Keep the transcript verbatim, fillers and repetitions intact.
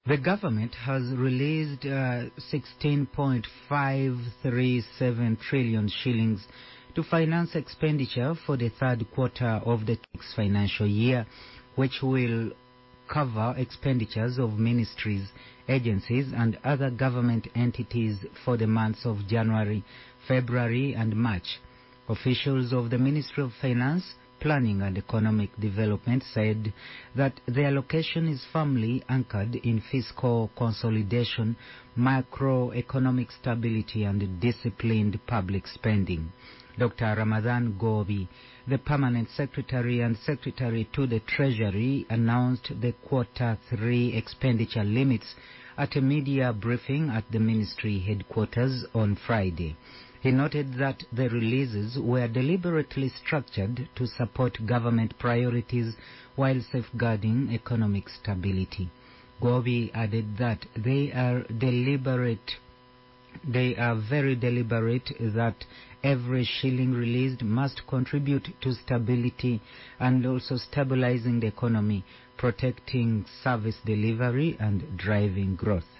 The government has released uh, sixteen point five three seven trillion shillings to finance expenditure for the third quarter of the next financial year, which will cover expenditures of ministries, agencies and other government entities for the months of January, February and March. Officials of the Ministry of Finance, Planning and Economic Development said that the allocation is firmly anchored in fiscal consolidation, macroeconomic stability and disciplined public spending. Doctor Ramadan Gobi, the Permanent Secretary and Secretary to the Treasury, announced the quarter three expenditure limits at a media briefing at the ministry headquarters on Friday. He noted that the releases were deliberately structured to support government priorities while safeguarding economic stability. Gobi added that they are deliberate, they are very deliberate that every shilling released must contribute to stability and also stabilizing the economy, protecting service delivery and driving growth.